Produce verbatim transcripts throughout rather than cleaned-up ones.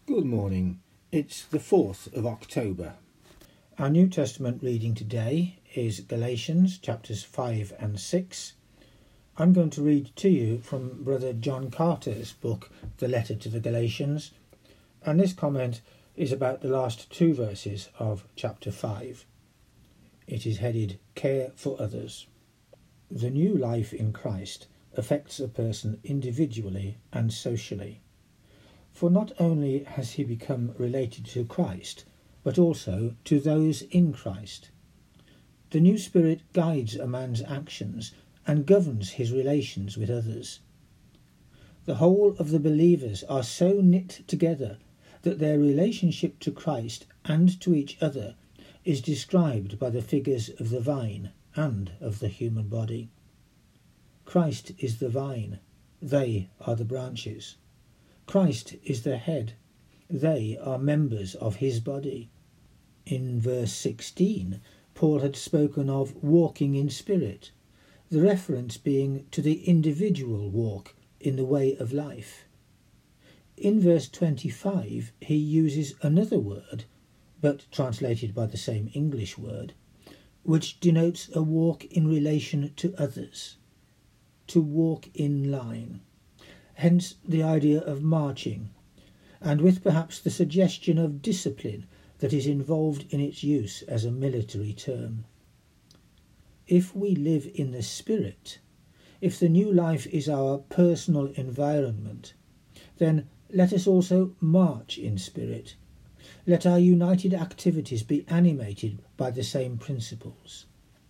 Good morning. It's the fourth of October. Our New Testament reading today is Galatians chapters five and six. I'm going to read to you from Brother John Carter's book, The Letter to the Galatians, and this comment is about the last two verses of chapter five. It is headed, Care for Others. The new life in Christ affects a person individually and socially. For not only has he become related to Christ, but also to those in Christ. The new Spirit guides a man's actions and governs his relations with others. The whole of the believers are so knit together that their relationship to Christ and to each other is described by the figures of the vine and of the human body. Christ is the vine, they are the branches. Christ is the head, they are members of his body. In verse sixteen, Paul had spoken of walking in spirit, the reference being to the individual walk in the way of life. In verse twenty-five, he uses another word, but translated by the same English word, which denotes a walk in relation to others, to walk in line. Hence the idea of marching, and with perhaps the suggestion of discipline that is involved in its use as a military term. If we live in the Spirit, if the new life is our personal environment, then let us also march in spirit. Let our united activities be animated by the same principles.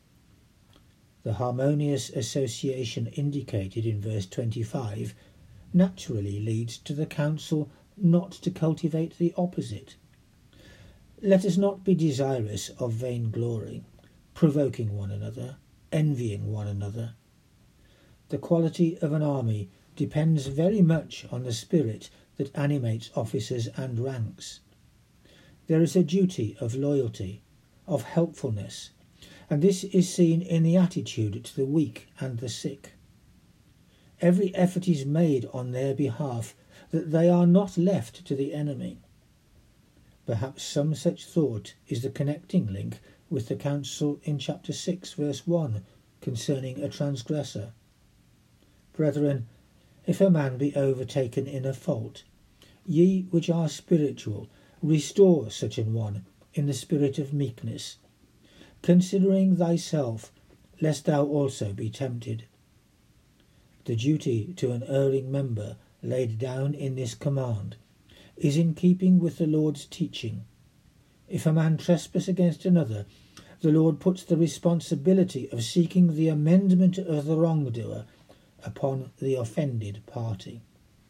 The harmonious association indicated in verse twenty-five naturally leads to the counsel not to cultivate the opposite. Let us not be desirous of vainglory, provoking one another, envying one another. The quality of an army depends very much on the spirit that animates officers and ranks. There is a duty of loyalty, of helpfulness, and this is seen in the attitude to the weak and the sick. Every effort is made on their behalf that they are not left to the enemy. Perhaps some such thought is the connecting link with the counsel in chapter six verse one concerning a transgressor. Brethren, if a man be overtaken in a fault, ye which are spiritual, restore such an one in the spirit of meekness, considering thyself, lest thou also be tempted. The duty to an erring member laid down in this command is in keeping with the Lord's teaching. If a man trespass against another, the Lord puts the responsibility of seeking the amendment of the wrongdoer upon the offended party.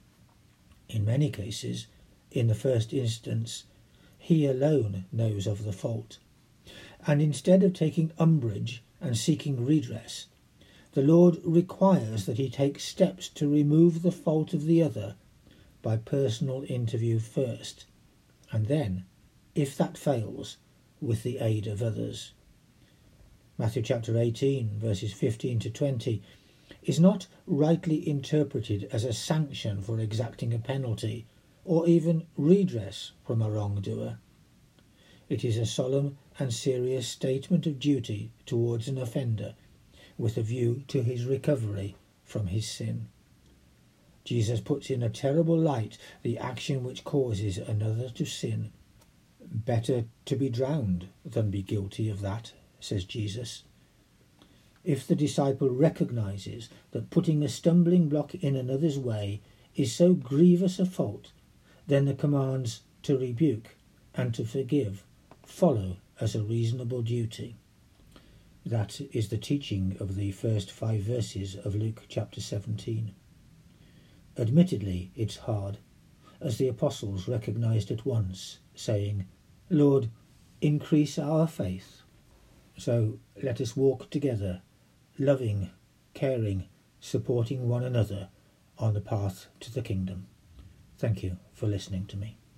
In many cases, in the first instance, he alone knows of the fault, and instead of taking umbrage and seeking redress, the Lord requires that he take steps to remove the fault of the other by personal interview first, and then, if that fails, with the aid of others. Matthew chapter eighteen, verses fifteen to twenty, is not rightly interpreted as a sanction for exacting a penalty, or even redress from a wrongdoer. It is a solemn and serious statement of duty towards an offender, with a view to his recovery from his sin. Jesus puts in a terrible light the action which causes another to sin. Better to be drowned than be guilty of that, says Jesus. If the disciple recognizes that putting a stumbling block in another's way is so grievous a fault, then the commands to rebuke and to forgive follow as a reasonable duty. That is the teaching of the first five verses of Luke chapter seventeen. Admittedly, it's hard, as the apostles recognized at once, saying, Lord, increase our faith. So let us walk together, loving, caring, supporting one another on the path to the kingdom. Thank you for listening to me.